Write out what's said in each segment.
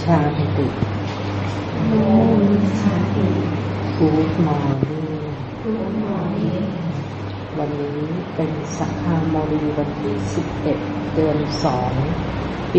ชาติโอมชาติ Good morning วันนี้เป็นสักขามรีวันที่11 เดือน 2 ปี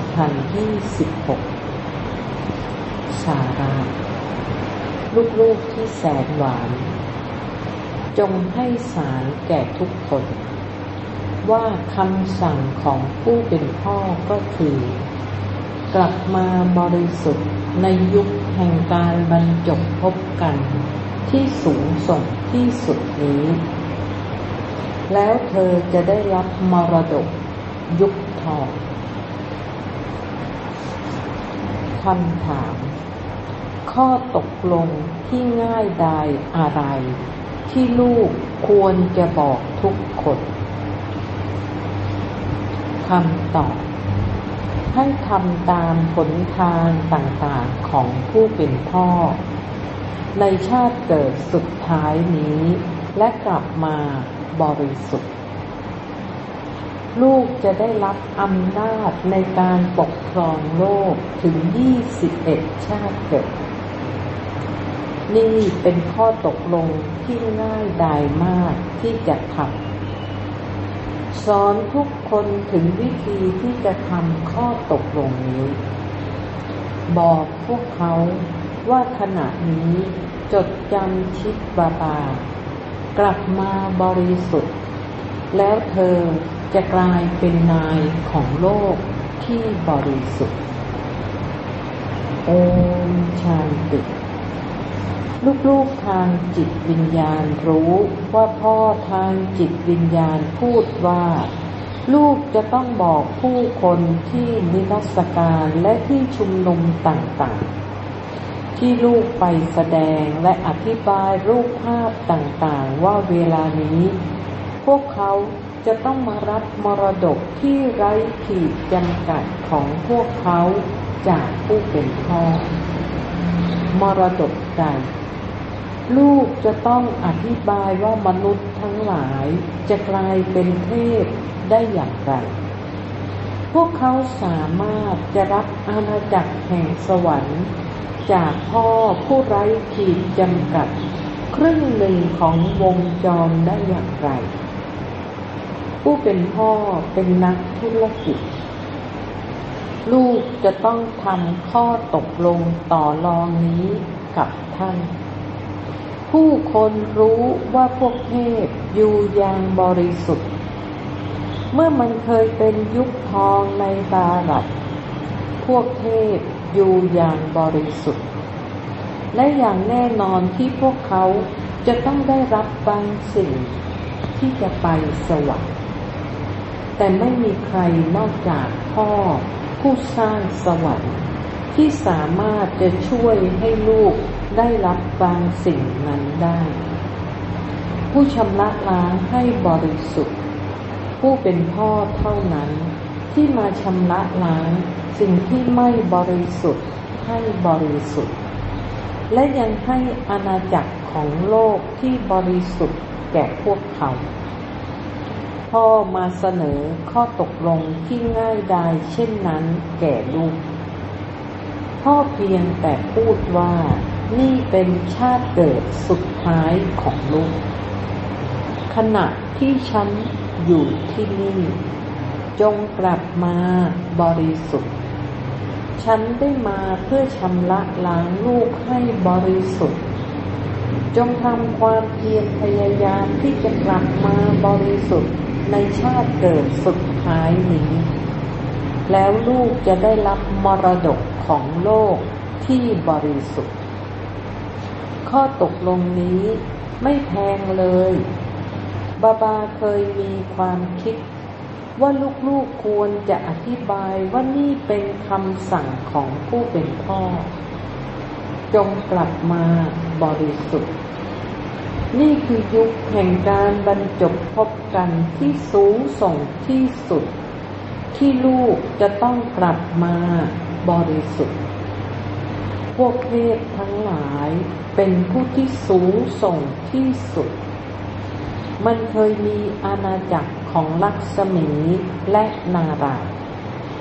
2026 สาระลูกๆที่แสนหวานจงให้สารแก่ทุกคนว่าคำสั่งของผู้เป็นพ่อก็คือกลับมาบริสุทธิ์ในยุคแห่งการบรรจบพบกันที่สูงส่งที่สุดนี้แล้วเธอจะได้รับมรดกยุคทองคำถามข้อตกลงที่ง่ายดายอะไรที่ลูกควรจะบอกทุกคนคำตอบให้ทำตามหนทางต่างๆของผู้เป็นพ่อในชาติเกิดสุดท้ายนี้และกลับมาบริสุทธิ์ลูกจะได้รับอำนาจในการปกครองโลกถึง21ชาติเกิดนี่เป็นข้อตกลงที่ง่ายดายมากที่จะทำสอนทุกคนถึงวิธีที่จะทำข้อตกลงนี้บอกพวกเขาว่าขณะนี้จดจำชิดบาบากลับมาบริสุทธิ์แล้วเธอจะกลายเป็นนายของโลกที่บริสุทธิ์โอมชาติลูกๆทางจิตวิญญาณรู้ว่าพ่อทางจิตวิญญาณพูดว่าลูกจะต้องบอกผู้คนที่นิทรรศการและที่ชุมนุมต่างๆที่ลูกไปแสดงและอธิบายรูปภาพต่างๆว่าเวลานี้พวกเขาจะต้องมารับมรดกที่ไร้ขีดจำกัดของพวกเขาจากผู้เป็นพ่อมรดกใดลูกจะต้องอธิบายว่ามนุษย์ทั้งหลายจะกลายเป็นเทพได้อย่างไรพวกเขาสามารถจะรับอาณาจักรแห่งสวรรค์จากพ่อผู้ไร้ขีดจำกัดครึ่งหนึ่งของวงจรได้อย่างไรผู้เป็นพ่อเป็นนักธุรกิจลูกจะต้องทำข้อตกลงต่อรองนี้กับท่านผู้คนรู้ว่าพวกเทพอยู่อย่างบริสุทธิ์เมื่อมันเคยเป็นยุคทองในบารัตพวกเทพอยู่อย่างบริสุทธิ์และอย่างแน่นอนที่พวกเขาจะต้องได้รับบางสิ่งที่จะไปสวรรค์แต่ไม่มีใครนอกจากพ่อผู้สร้างสวรรค์ที่สามารถจะช่วยให้ลูกได้รับบางสิ่งนั้นได้ผู้ชำระล้างให้บริสุทธิ์ผู้เป็นพ่อเท่านั้นที่มาชำระล้างสิ่งที่ไม่บริสุทธิ์ให้บริสุทธิ์และยังให้อาณาจักรของโลกที่บริสุทธิ์แก่พวกเขาพ่อมาเสนอข้อตกลงที่ง่ายดายเช่นนั้นแก่ลูกพ่อเพียงแต่พูดว่านี่เป็นชาติเกิดสุดท้ายของลูกขณะที่ฉันอยู่ที่นี่จงกลับมาบริสุทธิ์ฉันได้มาเพื่อชำระล้างลูกให้บริสุทธิ์จงทำความเพียรพยายามที่จะกลับมาบริสุทธิ์ในชาติเกิดสุดท้ายนี้แล้วลูกจะได้รับมรดกของโลกที่บริสุทธิ์ข้อตกลงนี้ไม่แพงเลยบาบาเคยมีความคิดว่าลูกๆควรจะอธิบายว่านี่เป็นคำสั่งของผู้เป็นพ่อจงกลับมาบริสุทธิ์นี่คือยุคแห่งการบรรจบพบกันที่สูงส่งที่สุดที่ลูกจะต้องกลับมาบริสุทธิ์พวกเทพทั้งหลายเป็นผู้ที่สูงส่งที่สุดมันเคยมีอาณาจักรของลักษมีและนารายณ์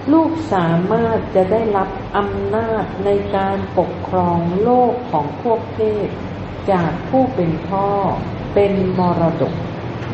ลูกสามารถจะได้รับอำนาจในการปกครองโลกของพวกเทพจากผู้เป็นพ่อเป็นมรดก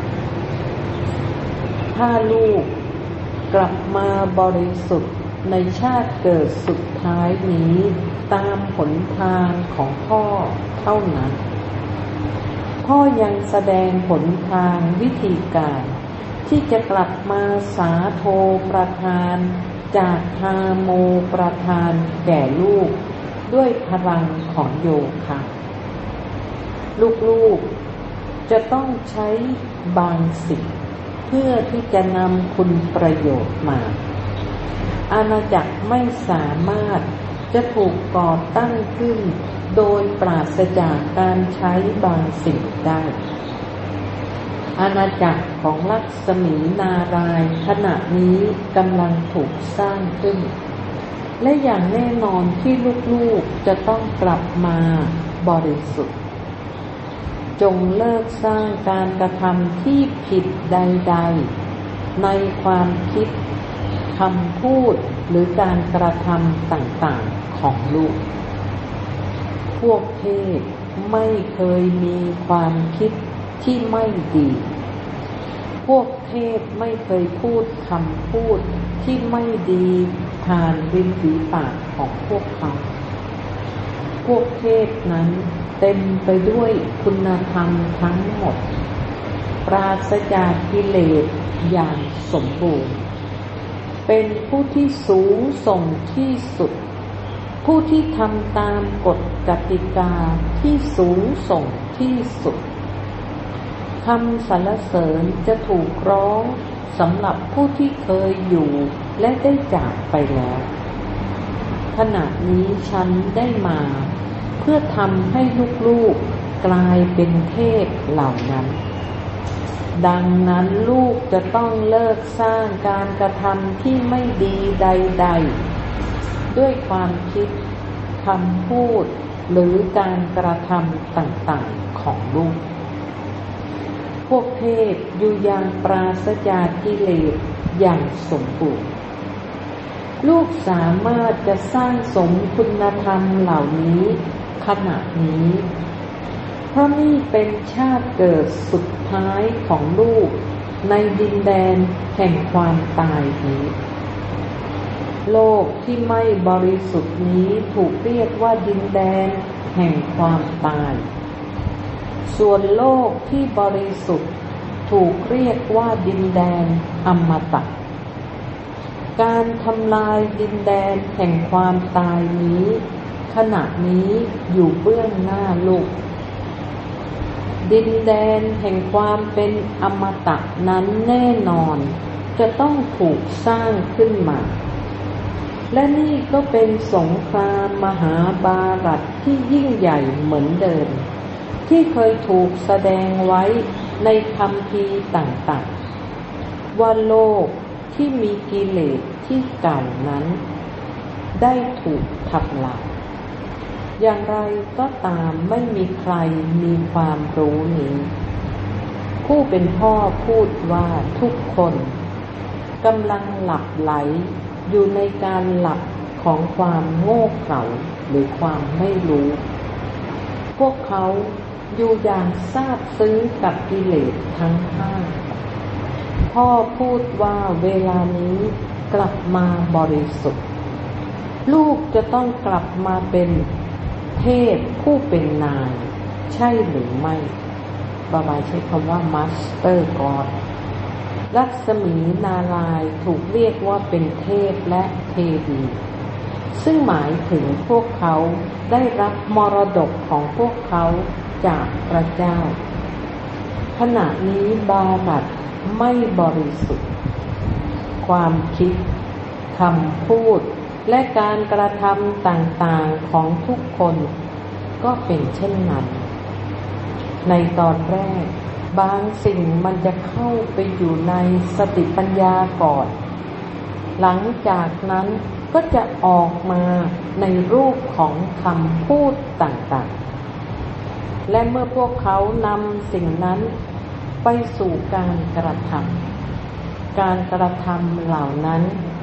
ถ้าลูกกลับมาบริสุทธิ์ในชาติเกิดสุดท้ายนี้ตามหนทางของพ่อเท่านั้นพ่อยังแสดงหนทางวิธีการที่จะกลับมาสาโทประทานจากฮาโมประทานแก่ลูกด้วยพลังของโยคะลูกๆจะต้องใช้บางสิ่งเพื่อที่จะนำคุณประโยชน์มาอาณาจักรไม่สามารถจะถูกก่อตั้งขึ้นโดยปราศจากการใช้บางสิ่งได้อาณาจักรของลักษมีนารายณ์ขณะนี้กำลังถูกสร้างขึ้นและอย่างแน่นอนที่ลูกๆจะต้องกลับมาบริสุทธิ์จงเลิกสร้างการกระทำที่ผิดใดๆในความคิดคำพูดหรือการกระทำต่างๆของลูกพวกเทพไม่เคยมีความคิดที่ไม่ดีพวกเทพไม่เคยพูดคำพูดที่ไม่ดีผ่านริมฝีปากของพวกเขาพวกเทพนั้นเต็มไปด้วยคุณธรรมทั้งหมดปราศจากกิเลสอย่างสมบูรณ์เป็นผู้ที่สูงส่งที่สุดผู้ที่ทำตามกฎกติกาที่สูงส่งที่สุดคำสรรเสริญจะถูกร้องสำหรับผู้ที่เคยอยู่และได้จากไปแล้วขณะนี้ฉันได้มาเพื่อทำให้ลูกๆกลายเป็นเทพเหล่านั้นดังนั้นลูกจะต้องเลิกสร้างการกระทำที่ไม่ดีใดๆด้วยความคิดคำพูดหรือการกระทำต่างๆของลูกพวกเทพอยู่อย่างปราศจากกิเลสอย่างสมบูรณ์ลูกสามารถจะสร้างสมคุณธรรมเหล่านี้ขณะนี้เพราะนี่เป็นชาติเกิดสุดท้ายของลูกในดินแดนแห่งความตายนี้โลกที่ไม่บริสุทธิ์นี้ถูกเรียกว่าดินแดนแห่งความตายส่วนโลกที่บริสุทธิ์ถูกเรียกว่าดินแดนอมตะการทำลายดินแดนแห่งความตายนี้ขณะนี้อยู่เบื้องหน้าลูกดินแดนแห่งความเป็นอมตะนั้นแน่นอนจะต้องถูกสร้างขึ้นมาและนี่ก็เป็นสงครามมหาบารัตที่ยิ่งใหญ่เหมือนเดิมที่เคยถูกแสดงไว้ในคัมภีร์ต่างๆว่าโลกที่มีกิเลสที่เก่านั้นได้ถูกทำลายอย่างไรก็ตามไม่มีใครมีความรู้นี้ผู้เป็นพ่อพูดว่าทุกคนกำลังหลับไหลอยู่ในการหลับของความโง่เขลาหรือความไม่รู้พวกเขาอยู่อย่างซาบซึ้งกับกิเลสทั้งห้าพ่อพูดว่าเวลานี้กลับมาบริสุทธิ์ลูกจะต้องกลับมาเป็นเทพผู้เป็นนายใช่หรือไม่บาบาใช้คำว่า Master God ลักษมีนารายณ์ถูกเรียกว่าเป็นเทพและเทวีซึ่งหมายถึงพวกเขาได้รับมรดกของพวกเขาจากพระเจ้าขณะนี้บารัตไม่บริสุทธิ์ความคิดคำพูดและการกระทำต่างๆของทุกคนก็เป็นเช่นนั้นในตอนแรกบางสิ่งมันจะเข้าไปอยู่ในสติปัญญาก่อนหลังจากนั้นก็จะออกมาในรูปของคำพูดต่างๆและเมื่อพวกเขานำสิ่งนั้นไปสู่การกระทำเหล่านั้น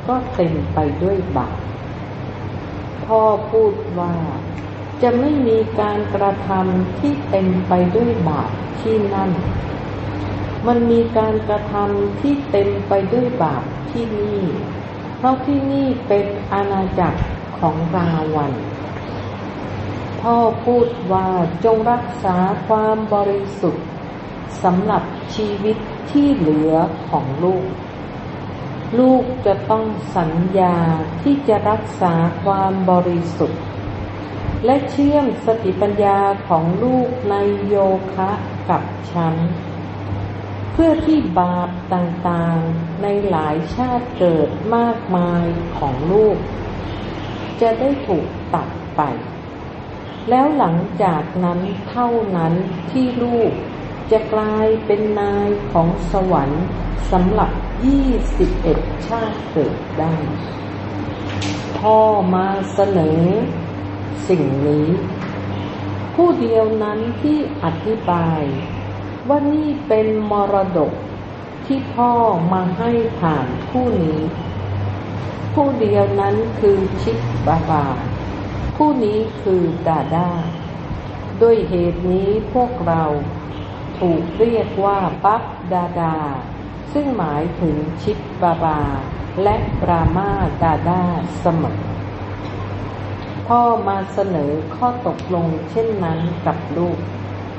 ก็เต็มไปด้วยบาปพ่อพูดว่าจะไม่มีการกระทำที่เต็มไปด้วยบาปที่นั่นมันมีการกระทำที่เต็มไปด้วยบาปที่นี่เพราะที่นี่เป็นอาณาจักรของราวันพ่อพูดว่าจงรักษาความบริสุทธิ์สำหรับชีวิตที่เหลือของลูกลูกจะต้องสัญญาที่จะรักษาความบริสุทธิ์และเชื่อมสติปัญญาของลูกในโยคะกับฉันเพื่อที่บาปต่างๆในหลายชาติเกิดมากมายของลูกจะได้ถูกตัดไปแล้วหลังจากนั้นเท่านั้นที่ลูกจะกลายเป็นนายของสวรรค์สำหรับ21ชาติเกิดได้พ่อมาเสนอสิ่งนี้ผู้เดียวนั้นที่อธิบายว่านี่เป็นมรดกที่พ่อมาให้ผ่านผู้นี้ผู้เดียวนั้นคือชิดบาบาผู้นี้คือดาดาด้วยเหตุนี้พวกเราถูกเรียกว่าปัปดาดาซึ่งหมายถึงชิดบาบาและปรามาดาดาเสมอพ่อมาเสนอข้อตกลงเช่นนั้นกับลูก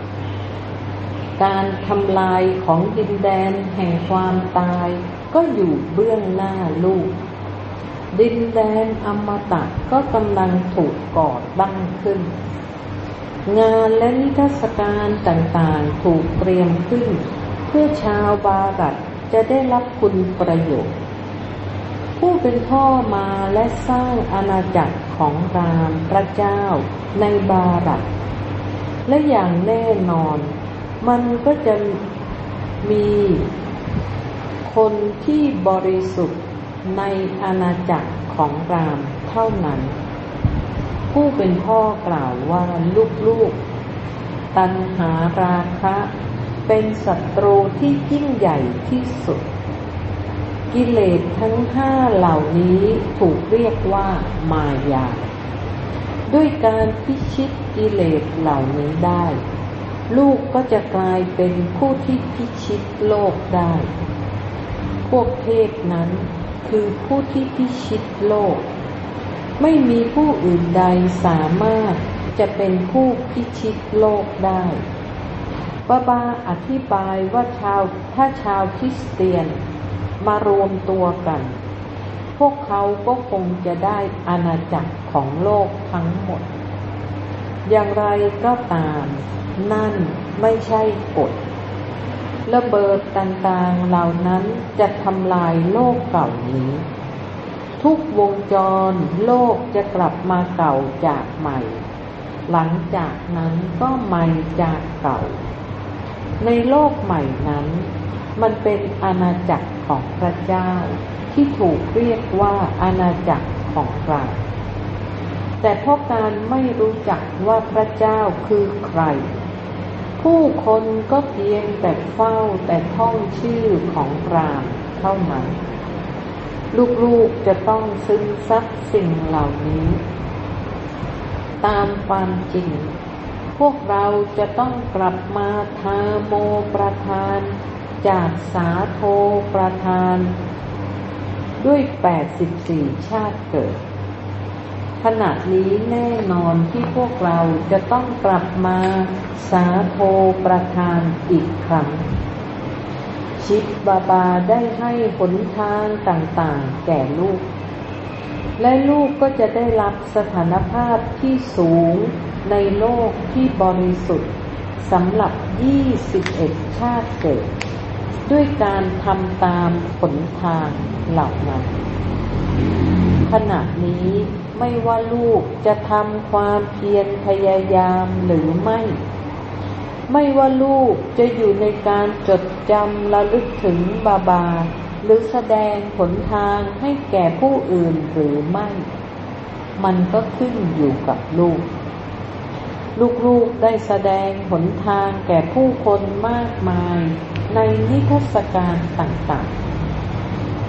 การทำลายของดินแดนแห่งความตายก็อยู่เบื้องหน้าลูกดินแดนอมตะก็กำลังถูกก่อตั้งขึ้นงานและนิทรรศการต่างๆถูกเตรียมขึ้นเพื่อชาวบารัตจะได้รับคุณประโยชน์ผู้เป็นพ่อมาและสร้างอาณาจักรของรามพระเจ้าในบารัตและอย่างแน่นอนมันก็จะมีคนที่บริสุทธิ์ในอาณาจักรของรามเท่านั้นผู้เป็นพ่อกล่าวว่าลูกๆตัณหาราคะเป็นศัตรูที่ยิ่งใหญ่ที่สุดกิเลสทั้ง5เหล่านี้ถูกเรียกว่ามายาด้วยการพิชิตกิเลสเหล่านี้ได้ลูกก็จะกลายเป็นผู้ที่พิชิตโลกได้พวกเทพนั้นคือผู้ที่พิชิตโลกไม่มีผู้อื่นใดสามารถจะเป็นผู้พิชิตโลกได้บาบาอธิบายว่าถ้าชาวคริสเตียนมารวมตัวกันพวกเขาก็คงจะได้อาณาจักรของโลกทั้งหมดอย่างไรก็ตามนั่นไม่ใช่กฎระเบิดต่างๆเหล่านั้นจะทำลายโลกเก่านี้ทุกวงจรโลกจะกลับมาเก่าจากใหม่หลังจากนั้นก็ใหม่จากเก่าในโลกใหม่นั้นมันเป็นอาณาจักรของพระเจ้าที่ถูกเรียกว่าอาณาจักรของเราแต่เพราะการไม่รู้จักว่าพระเจ้าคือใครผู้คนก็เพียงแต่เฝ้าแต่ท่องชื่อของพราหมณ์เท่านั้นลูกๆจะต้องซึมซับสิ่งเหล่านี้ตามความจริงพวกเราจะต้องกลับมาทาโมประทานจากสาโทประทานด้วย84ชาติเกิดขณะนี้แน่นอนที่พวกเราจะต้องกลับมาสาโทประทานอีกครั้งชิดบาบาได้ให้หนทางต่างๆแก่ลูกและลูกก็จะได้รับสถานภาพที่สูงในโลกที่บริสุทธิ์สำหรับ21ชาติเกิดด้วยการทำตามหนทางเหล่านั้นขณะนี้ไม่ว่าลูกจะทำความเพียรพยายามหรือไม่ว่าลูกจะอยู่ในการจดจำระลึกถึงบาบาหรือแสดงหนทางให้แก่ผู้อื่นหรือไม่มันก็ขึ้นอยู่กับลูกได้แสดงหนทางแก่ผู้คนมากมายในนิทรรศการต่างๆ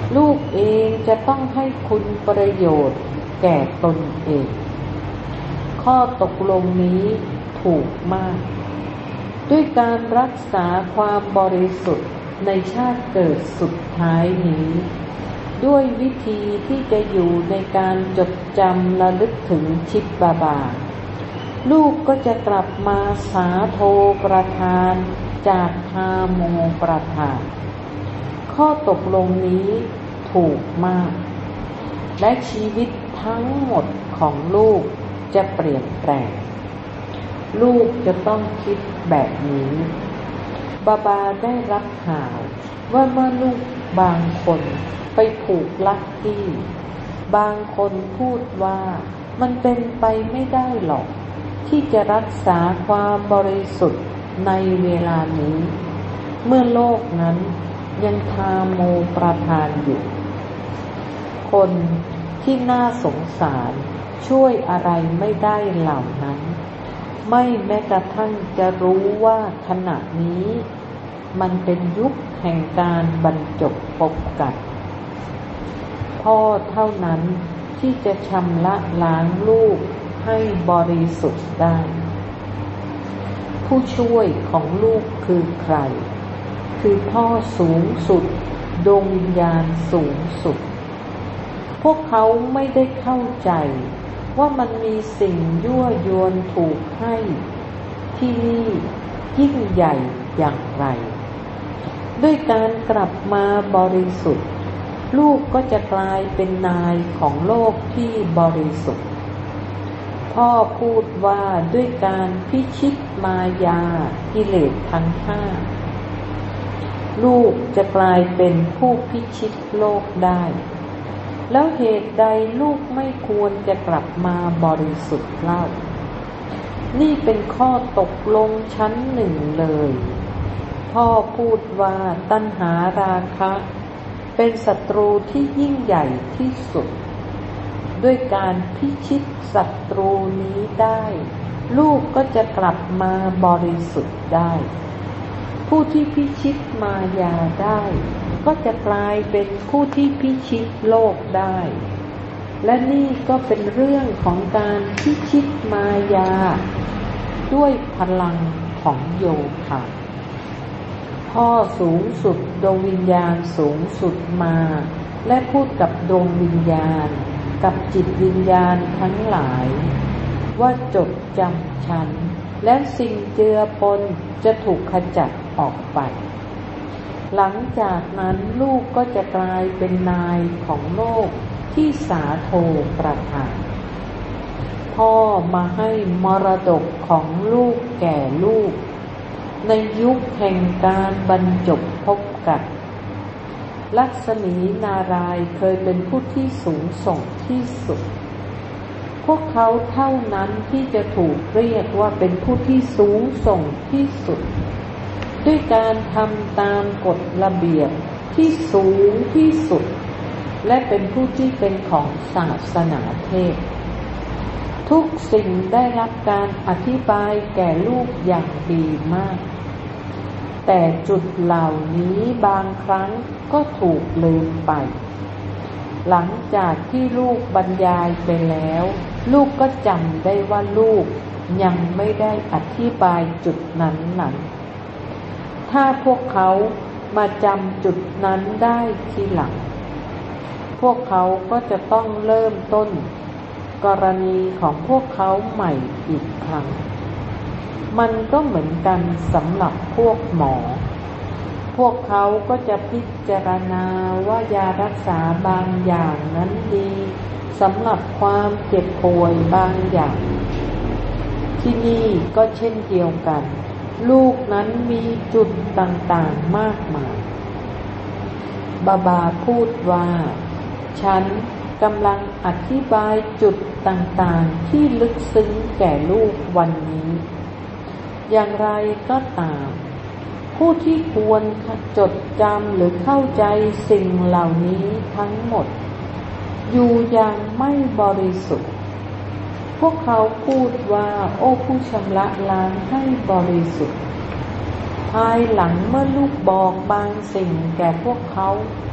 ลูกเองจะต้องให้คุณประโยชน์แก่ตนเองข้อตกลงนี้ถูกมากด้วยการรักษาความบริสุทธิ์ในชาติเกิดสุดท้ายนี้ด้วยวิธีที่จะอยู่ในการจดจำระลึกถึงชิปบาลูกก็จะกลับมาสาโทประทานจากทาโมประทานข้อตกลงนี้ถูกมากและชีวิตทั้งหมดของลูกจะเปลี่ยนแปลงลูกจะต้องคิดแบบนี้บาบาได้รับข่าวว่าเมื่อลูกบางคนไปผูกลักกี้บางคนพูดว่ามันเป็นไปไม่ได้หรอกที่จะรักษาความบริสุทธิ์ในเวลานี้เมื่อโลกนั้นยังทาโมประทานอยู่คนที่น่าสงสารช่วยอะไรไม่ได้เหล่านั้นไม่แม้กระทั่งจะรู้ว่าขณะนี้มันเป็นยุคแห่งการบรรจบพบกันพ่อเท่านั้นที่จะชำระล้างลูกให้บริสุทธิ์ได้ผู้ช่วยของลูกคือใครคือพ่อสูงสุดดวงวิญญาณสูงสุดพวกเขาไม่ได้เข้าใจว่ามันมีสิ่งยั่วยวนถูกให้ที่นี่ยิ่งใหญ่อย่างไรด้วยการกลับมาบริสุทธิ์ลูกก็จะกลายเป็นนายของโลกที่บริสุทธิ์พ่อพูดว่าด้วยการพิชิตมายากิเลสทั้งห้าลูกจะกลายเป็นผู้พิชิตโลกได้แล้วเหตุใดลูกไม่ควรจะกลับมาบริสุทธิ์เล่านี่เป็นข้อตกลงชั้นหนึ่งเลยพ่อพูดว่าตัณหาราคะเป็นศัตรูที่ยิ่งใหญ่ที่สุดด้วยการพิชิตศัตรูนี้ได้ลูกก็จะกลับมาบริสุทธิ์ได้ผู้ที่พิชิตมายาได้ก็จะกลายเป็นผู้ที่พิชิตโลกได้และนี่ก็เป็นเรื่องของการพิชิตมายาด้วยพลังของโยคะพ่อสูงสุดดวงวิญญาณสูงสุดมาและพูดกับดวงวิญญาณกับจิตวิญญาณทั้งหลายว่าจดจำฉันและสิ่งเจือปนจะถูกขจัดออกไปหลังจากนั้นลูกก็จะกลายเป็นนายของโลกที่สาโทประทานพ่อมาให้มรดกของลูกแก่ลูกในยุคแห่งการบรรจบพบกันลักษมีนารายณ์เคยเป็นผู้ที่สูงส่งที่สุดพวกเขาเท่านั้นที่จะถูกเรียกว่าเป็นผู้ที่สูงส่งที่สุดด้วยการทำตามกฎระเบียบที่สูงที่สุดและเป็นผู้ที่เป็นของศาสนาเทพทุกสิ่งได้รับการอธิบายแก่ลูกอย่างดีมากแต่จุดเหล่านี้บางครั้งก็ถูกลืมไปหลังจากที่ลูกบรรยายไปแล้วลูกก็จำได้ว่าลูกยังไม่ได้อธิบายจุดนั้นถ้าพวกเขามาจำจุดนั้นได้ทีหลังพวกเขาก็จะต้องเริ่มต้นกรณีของพวกเขาใหม่อีกครั้งมันก็เหมือนกันสำหรับพวกหมอพวกเขาก็จะพิจารณาว่ายารักษาบางอย่างนั้นดีสำหรับความเจ็บป่วยบางอย่างที่นี่ก็เช่นเดียวกันลูกนั้นมีจุดต่างๆมากมายบาบาพูดว่าฉันกำลังอธิบายจุดต่างๆที่ลึกซึ้งแก่ลูกวันนี้อย่างไรก็ตามผู้ที่ควรจดจำหรือเข้าใจสิ่งเหล่านี้ทั้งหมดอยู่อย่างไม่บริสุทธิ์พวกเขาพูดว่าโอ้ผู้ชำระล้างให้บริสุทธิ์ภายหลังเมื่อลูกบอกบางสิ่งแก่พวกเขา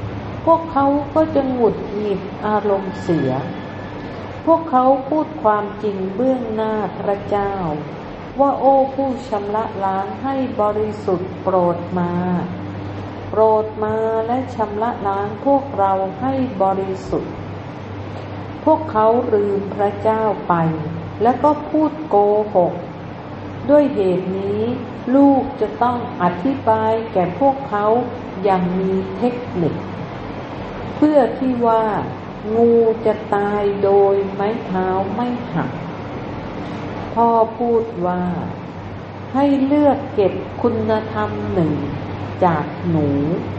พวกเขาก็จะหงุดหงิดอารมณ์เสียพวกเขาพูดความจริงเบื้องหน้าพระเจ้าว่าโอ้ผู้ชำระล้างให้บริสุทธิ์โปรดมาและชำระล้างพวกเราให้บริสุทธิ์พวกเขาลืมพระเจ้าไปและก็พูดโกหกด้วยเหตุนี้ลูกจะต้องอธิบายแก่พวกเขาอย่างมีเทคนิคเพื่อที่ว่างูจะตายโดยไม้เท้าไม่หักพ่อพูดว่าให้เลือกเก็บคุณธรรมหนึ่งจากหนู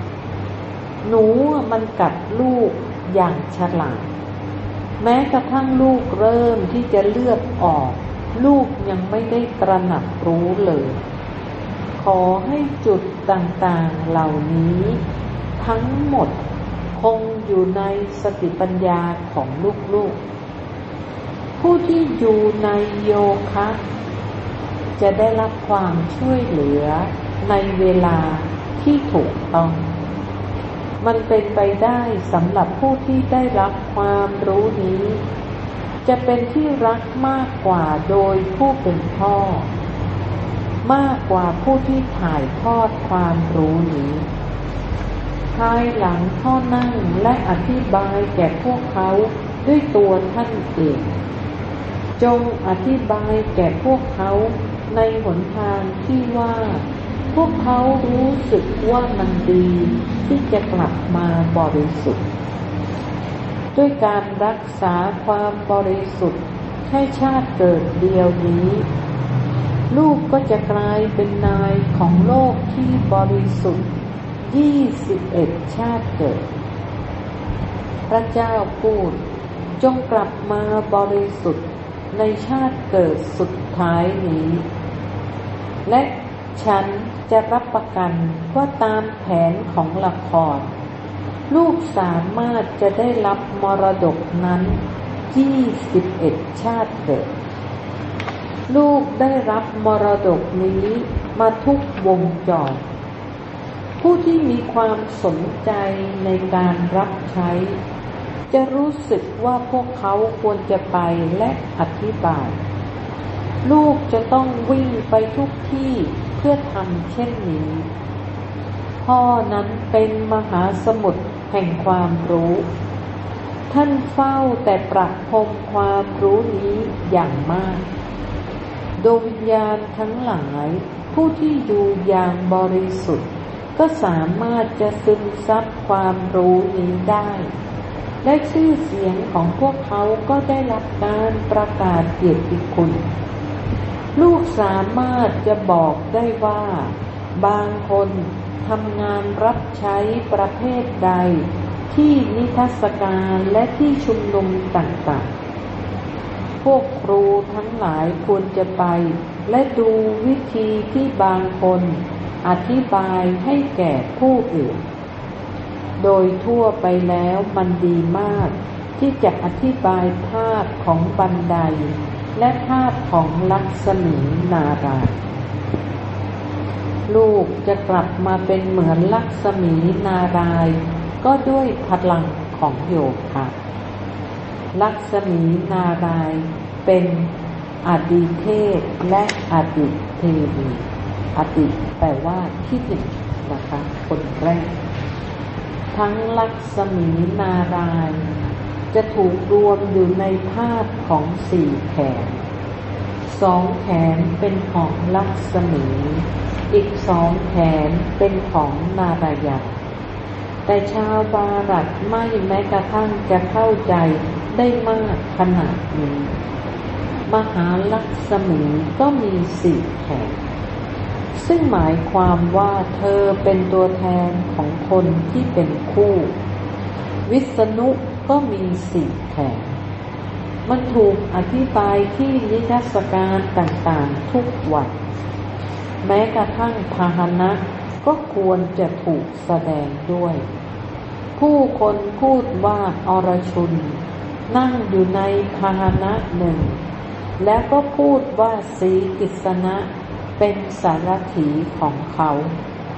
มันกัดลูกอย่างฉลาดแม้กระทั่งลูกเริ่มที่จะเลือดออกลูกยังไม่ได้ตระหนักรู้เลยขอให้จุดต่างๆเหล่านี้ทั้งหมดคงอยู่ในสติปัญญาของลูกๆผู้ที่อยู่ในโยคะจะได้รับความช่วยเหลือในเวลาที่ถูกต้องมันเป็นไปได้สำหรับผู้ที่ได้รับความรู้นี้จะเป็นที่รักมากกว่าโดยผู้เป็นพ่อมากกว่าผู้ที่ถ่ายทอดความรู้นี้ภายหลังพ่อนั่งและอธิบายแก่พวกเขาด้วยตัวท่านเองจงอธิบายแก่พวกเขาในหนทางที่ว่าพวกเขารู้สึกว่ามันดีที่จะกลับมาบริสุทธิ์ด้วยการรักษาความบริสุทธิ์แค่ชาติเกิดเดียวนี้ลูกก็จะกลายเป็นนายของโลกที่บริสุทธิ์21 ชาติเกิดพระเจ้าพูดจงกลับมาบริสุทธิ์ในชาติเกิดสุดท้ายนี้และฉันจะรับประกันว่าตามแผนของละครลูกสามารถจะได้รับมรดกนั้น21 ชาติเกิดลูกได้รับมรดกนี้มาทุกวงจรผู้ที่มีความสนใจในการรับใช้จะรู้สึกว่าพวกเขาควรจะไปและอธิบายลูกจะต้องวิ่งไปทุกที่เพื่อทำเช่นนี้พ่อนั้นเป็นมหาสมุทรแห่งความรู้ท่านเฝ้าแต่ประพรมความรู้นี้อย่างมากดวงวิญญาณทั้งหลายผู้ที่อยู่อย่างบริสุทธิ์ก็สามารถจะซึมซับความรู้นี้ได้และชื่อเสียงของพวกเขาก็ได้รับการประกาศเกียรติคุณลูกสามารถจะบอกได้ว่าบางคนทำงานรับใช้ประเภทใดที่นิทรรศการและที่ชุมนุมต่างๆพวกครูทั้งหลายควรจะไปและดูวิธีที่บางคนอธิบายให้แก่ผู้อื่นโดยทั่วไปแล้วมันดีมากที่จะอธิบายภาพของบันไดและภาพของลักษมีนารายณ์ลูกจะกลับมาเป็นเหมือนลักษมีนารายณ์ก็ด้วยพลังของโยคะลักษมีนารายณ์เป็นอดีเทพและอดีเทวีอดีแปลว่าที่หนึ่งนะคะคนแรกทั้งลักษมีนารายณ์จะถูกรวมอยู่ในภาพของ4 แขน2 แขนเป็นของลักษมีอีก2 แขนเป็นของนารายณ์แต่ชาวบารัตไม่แม้กระทั่งจะเข้าใจได้มากขนาดนี้มหาลักษมีก็มี4 แขนซึ่งหมายความว่าเธอเป็นตัวแทนของคนที่เป็นคู่วิษณุก็มี4 แขนมันถูกอธิบายที่นิทรรศการต่างๆทุกวันแม้กระทั่งพาหนะก็ควรจะถูกแสดงด้วยผู้คนพูดว่าอรชุนนั่งอยู่ในพาหนะหนึ่งแล้วก็พูดว่าสีกิษณะเป็นสารถีของเขาแต่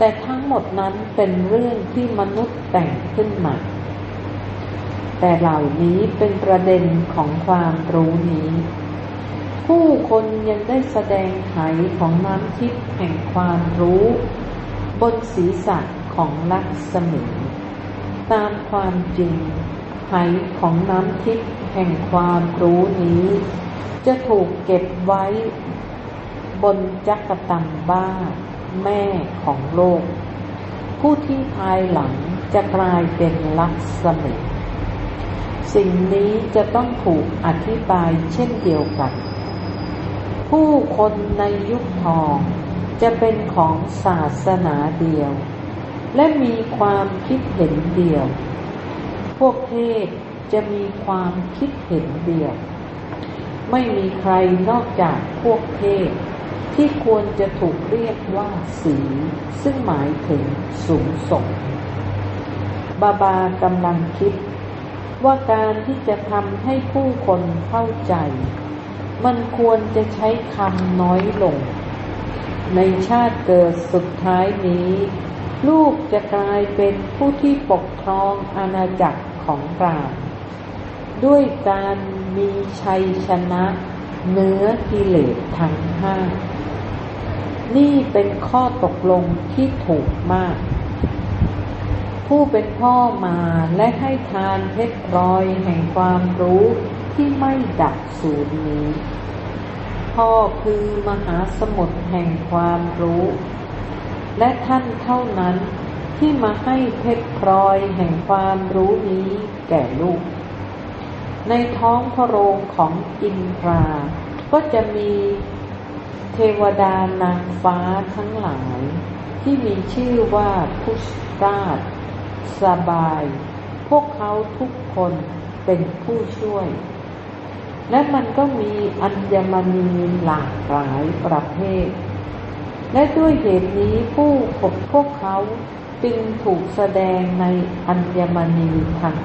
แต่ทั้งหมดนั้นเป็นเรื่องที่มนุษย์แต่งขึ้นมาแต่เหล่านี้เป็นประเด็นของความรู้นี้ผู้คนยังได้แสดงไขของน้ำทิพย์แห่งความรู้บนศีรษะของลักษมีตามความจริงไขของน้ำทิพย์แห่งความรู้นี้จะถูกเก็บไว้บนจักตัมบ้าแม่ของโลกผู้ที่ภายหลังจะกลายเป็นลักษมีสิ่งนี้จะต้องถูกอธิบายเช่นเดียวกันผู้คนในยุคทองจะเป็นของศาสนาเดียวและมีความคิดเห็นเดียวพวกเทพจะมีความคิดเห็นเดียวไม่มีใครนอกจากพวกเทพที่ควรจะถูกเรียกว่าสีซึ่งหมายถึงสูงส่งบาบากำลังคิดว่าการที่จะทำให้ผู้คนเข้าใจมันควรจะใช้คำน้อยลงในชาติเกิดสุดท้ายนี้ลูกจะกลายเป็นผู้ที่ปกครองอาณาจักรของเราด้วยการมีชัยชนะเหนือกิเลสทั้งห้านี่เป็นข้อตกลงที่ถูกมากผู้เป็นพ่อมาและให้ทานเพชรพลอยแห่งความรู้ที่ไม่ดับสูญนี้พ่อคือมหาสมุทรแห่งความรู้และท่านเท่านั้นที่มาให้เพชรพลอยแห่งความรู้นี้แก่ลูกในท้องพระโรงของอินทราก็จะมีเทวดานางฟ้าทั้งหลายที่มีชื่อว่าพุชราชสบายพวกเขาทุกคนเป็นผู้ช่วยและมันก็มีอัญมณีหลากหลายประเภทและด้วยเหตุนี้พวกเขาจึงถูกแสดงในอัญมณีทั้ง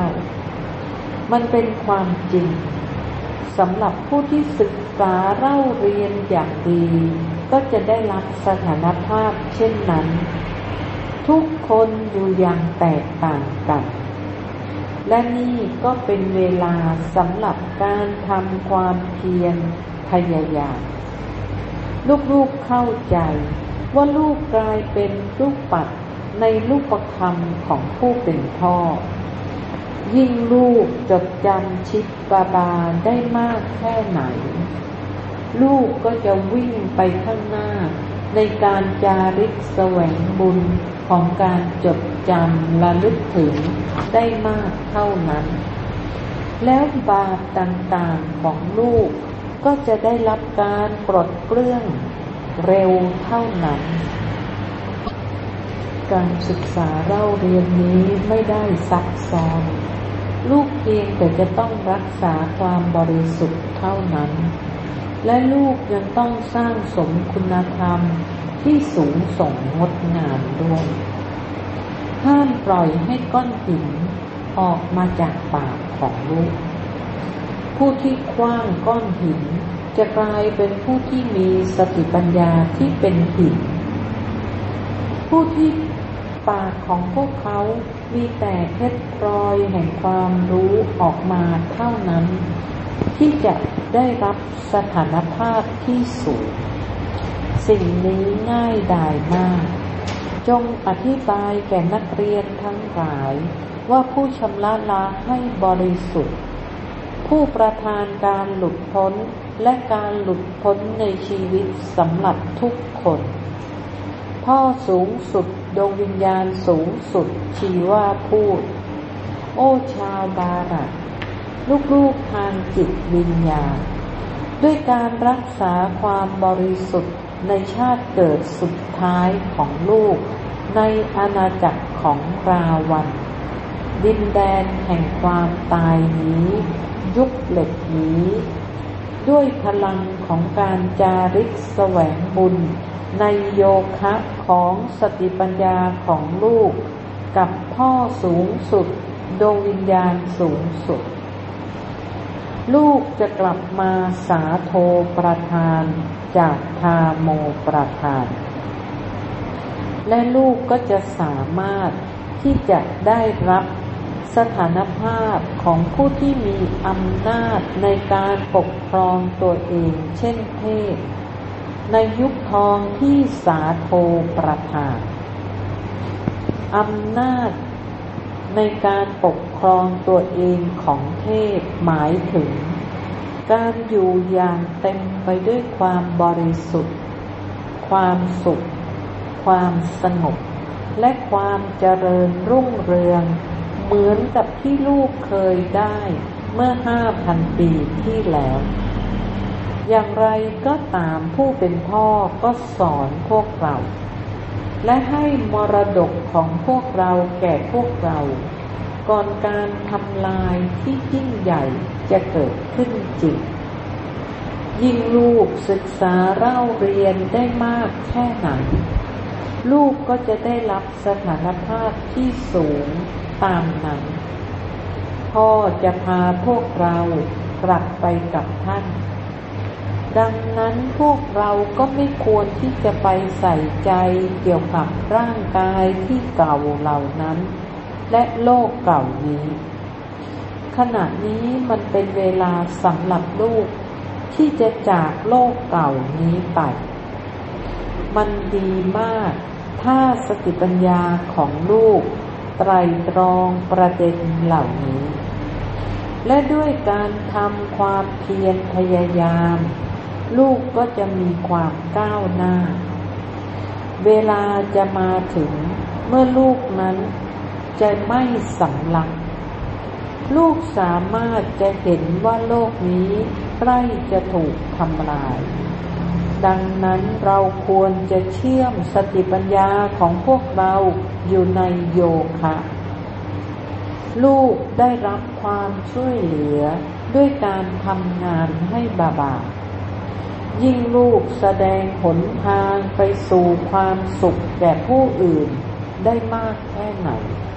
9มันเป็นความจริงสำหรับผู้ที่ศึกษาเล่าเรียนอย่างดีก็จะได้รับสถานภาพเช่นนั้นทุกคนอยู่อย่างแตกต่างกันและนี่ก็เป็นเวลาสำหรับการทำความเพียรพยายามลูกๆเข้าใจว่าลูกกลายเป็นลูกปัดในรูปคำของผู้เป็นพ่อยิ่งลูกจดจำชิดบาบาได้มากแค่ไหนลูกก็จะวิ่งไปข้างหน้าในการจาริกแสวงบุญของการจดจำระลึกถึงได้มากเท่านั้นแล้วบาปต่างๆของลูกก็จะได้รับการปลดเปลื้องเร็วเท่านั้นการศึกษาเล่าเรียนนี้ไม่ได้ซับซ้อนลูกเพียงแต่จะต้องรักษาความบริสุทธิ์เท่านั้นและลูกยังต้องสร้างสมคุณธรรมที่สูงส่งงดงามด้วยห้ามปล่อยให้ก้อนหินออกมาจากปากของลูกผู้ที่ขว้างก้อนหินจะกลายเป็นผู้ที่มีสติปัญญาที่เป็นหินผู้ที่ปากของพวกเขามีแต่เพชรพลอยแห่งความรู้ออกมาเท่านั้นที่จะได้รับสถานภาพที่สูงสิ่งนี้ง่ายดายมากจงอธิบายแก่นักเรียนทั้งหลายว่าผู้ชำระล้างให้บริสุทธิ์ผู้ประทานการหลุดพ้นและการหลุดพ้นในชีวิตสำหรับทุกคนพ่อสูงสุดดวงวิญญาณสูงสุดชีวาพูดโอ้ชาวบารัตลูกๆทางจิตวิญญาณด้วยการรักษาความบริสุทธิ์ในชาติเกิดสุดท้ายของลูกในอาณาจักรของราวัณดินแดนแห่งความตายนี้ยุคเหล็กนี้ด้วยพลังของการจาริกแสวงบุญในโยคะของสติปัญญาของลูกกับพ่อสูงสุดดวงวิญญาณสูงสุดลูกจะกลับมาสาโทประทานจากธาโมประทานและลูกก็จะสามารถที่จะได้รับสถานภาพของผู้ที่มีอำนาจในการปกครองตัวเองเช่นเทพในยุคทองที่สาโทประทานอำนาจในการปกครองตัวเองของเทพหมายถึงการอยู่อย่างเต็มไปด้วยความบริสุทธิ์ความสุขความสงบและความเจริญรุ่งเรืองเหมือนกับที่ลูกเคยได้เมื่อ 5,000 ปีที่แล้วอย่างไรก็ตามผู้เป็นพ่อก็สอนพวกเราและให้มรดกของพวกเราแก่พวกเราก่อนการทำลายที่ยิ่งใหญ่จะเกิดขึ้นจริงยิ่งลูกศึกษาเล่าเรียนได้มากแค่ไหนลูกก็จะได้รับสถานภาพที่สูงตามนั้นพ่อจะพาพวกเรากลับไปกับท่านดังนั้นพวกเราก็ไม่ควรที่จะไปใส่ใจเกี่ยวกับร่างกายที่เก่าเหล่านั้นและโลกเก่านี้ขณะนี้มันเป็นเวลาสำหรับลูกที่จะจากโลกเก่านี้ไปมันดีมากถ้าสติปัญญาของลูกไตร่ตรองประเด็นเหล่านี้และด้วยการทำความเพียรพยายามลูกก็จะมีความก้าวหน้าเวลาจะมาถึงเมื่อลูกนั้นจะไม่สำลักลูกสามารถจะเห็นว่าโลกนี้ใกล้จะถูกทำลายดังนั้นเราควรจะเชื่อมสติปัญญาของพวกเราอยู่ในโยคะลูกได้รับความช่วยเหลือด้วยการทำงานให้บาๆยิ่งลูกแสดงหนทางไปสู่ความสุขแก่ผู้อื่นได้มากแค่ไหน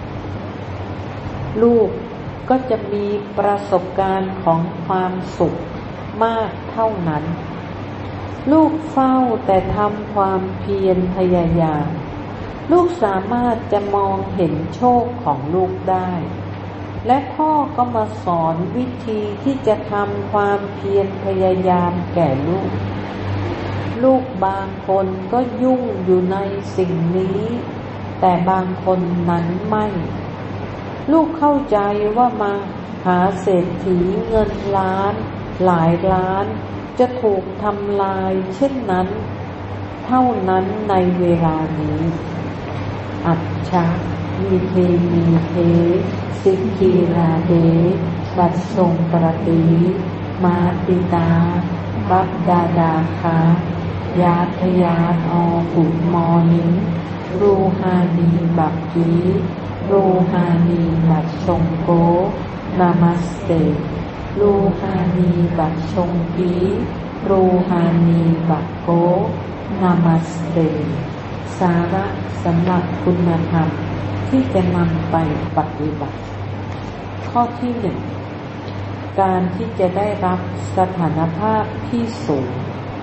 ลูกก็จะมีประสบการณ์ของความสุขมากเท่านั้นลูกเฝ้าแต่ทำความเพียรพยายามลูกสามารถจะมองเห็นโชคของลูกได้และพ่อก็มาสอนวิธีที่จะทำความเพียรพยายามแก่ลูกบางคนก็ยุ่งอยู่ในสิ่งนี้แต่บางคนนั้นไม่ลูกเข้าใจว่ามาหาเศรษฐีเงินล้านหลายล้านจะถูกทำลายเช่นนั้นเท่านั้นในเวลานี้อัจฉะมีเทสิกขีราเดบัดทรงประติมาติตาบัดดาดาคายาทยานอกุดมอนิรูฮานีบักกีรูฮานีบัดทรงโกนามัสเตรูฮานีบัดชงกีรูฮานีบัดโกนามัสเตสาระสำหรับคุณธรรมที่จะนำไปปฏิบัติข้อที่ 1การที่จะได้รับสถานภาพที่สูง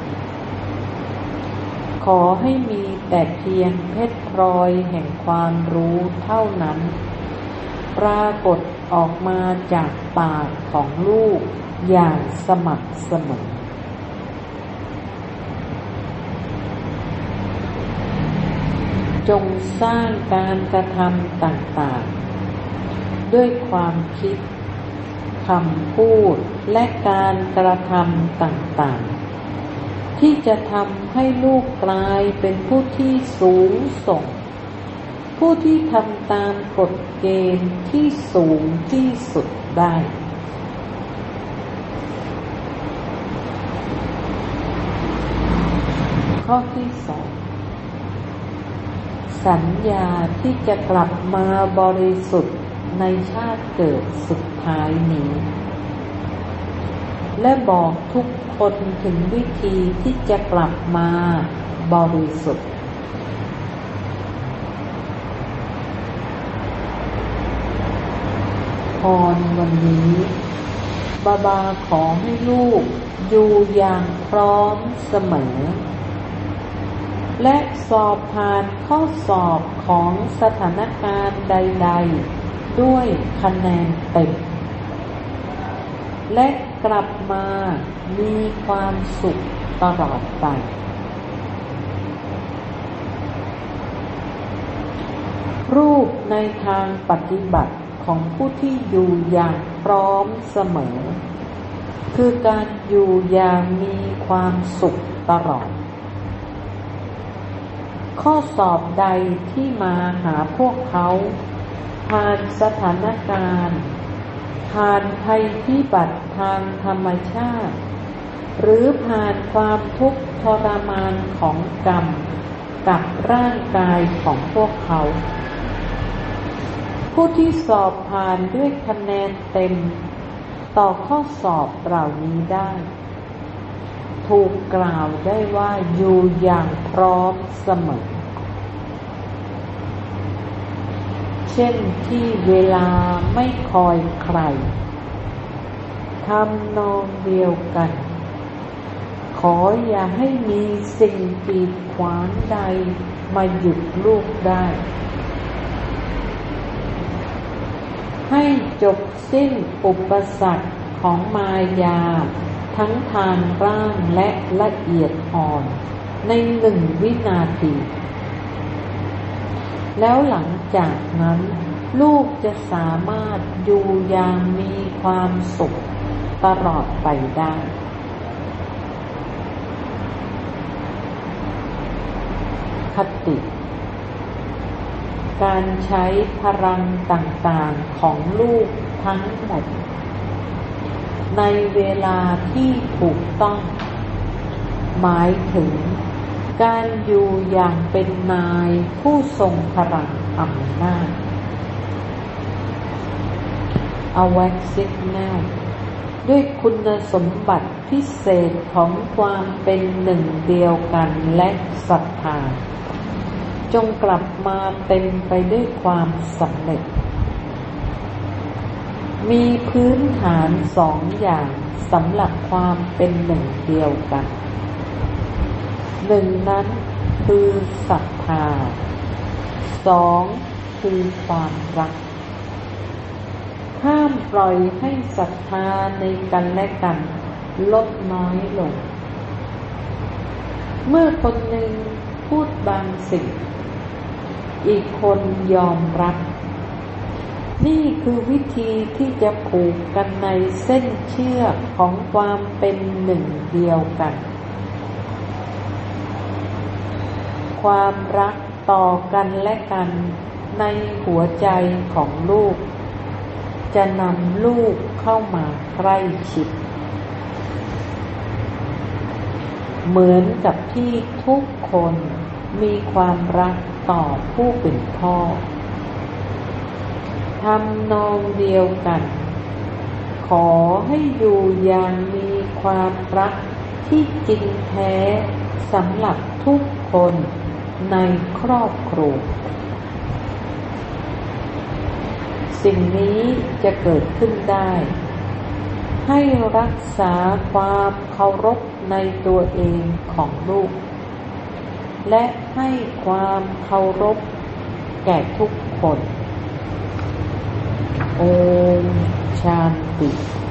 ขอให้มีแต่เพียงเพชรพลอยแห่งความรู้เท่านั้นปรากฏออกมาจากปากของลูกอย่างสม่ำเสมอจงสร้างการกระทำต่างๆด้วยความคิดคำพูดและการกระทำต่างๆที่จะทำให้ลูกกลายเป็นผู้ที่สูงส่งผู้ที่ทำตามกฎเกณฑ์ที่สูงที่สุดได้ข้อที่ 2สัญญาที่จะกลับมาบริสุทธิ์ในชาติเกิดสุดท้ายนี้และบอกทุกคนถึงวิธีที่จะกลับมาบริสุทธิ์พรวันนี้บาขอให้ลูกอยู่อย่างพร้อมเสมอและสอบผ่านข้อสอบของสถานการณ์ใดๆด้วยคะแนนเต็มและกลับมามีความสุขตลอดไปรูปในทางปฏิบัติของผู้ที่อยู่อย่างพร้อมเสมอคือการอยู่อย่างมีความสุขตลอดข้อสอบใดที่มาหาพวกเขาผ่านสถานการณ์ผ่านภัยพิบัติทางธรรมชาติหรือผ่านความทุกข์ทรมานของกรรมกับร่างกายของพวกเขาผู้ที่สอบผ่านด้วยคะแนนเต็มต่อข้อสอบเหล่านี้ได้ถูกกล่าวได้ว่าอยู่อย่างพร้อมเสมอเช่นที่เวลาไม่คอยใครทำนองเดียวกันขออย่าให้มีสิ่งกีดขวางใดมาหยุดลูกได้ให้จบสิ้นอุปสรรคของมายาทั้งทางร่างและละเอียดอ่อนใน1 วินาทีแล้วหลังจากนั้นลูกจะสามารถอยู่อย่างมีความสุขตลอดไปได้คติการใช้พลังต่างๆของลูกทั้งหมดในเวลาที่ถูกต้องหมายถึงการอยู่อย่างเป็นนายผู้ทรงพลังอำนาจAwakenessด้วยคุณสมบัติพิเศษของความเป็นหนึ่งเดียวกันและศรัทธาจงกลับมาเต็มไปด้วยความสำเร็จมีพื้นฐาน2 อย่างสำหรับความเป็นหนึ่งเดียวกัน1นั้นคือศรัทธา2คือความรักห้ามปล่อยให้ศรัทธาในกันและกันลดน้อยลงเมื่อคนหนึ่งพูดบางสิ่งอีกคนยอมรับนี่คือวิธีที่จะผูกกันในเส้นเชือกของความเป็นหนึ่งเดียวกันความรักต่อกันและกันในหัวใจของลูกจะนำลูกเข้ามาใกล้ชิดเหมือนกับที่ทุกคนมีความรักต่อผู้เป็นพ่อทำนองเดียวกันขอให้อยู่อย่างมีความรักที่จริงแท้สำหรับทุกคนในครอบครัวสิ่งนี้จะเกิดขึ้นได้ให้รักษาความเคารพในตัวเองของลูกและให้ความเคารพแก่ทุกคนโอมชานติ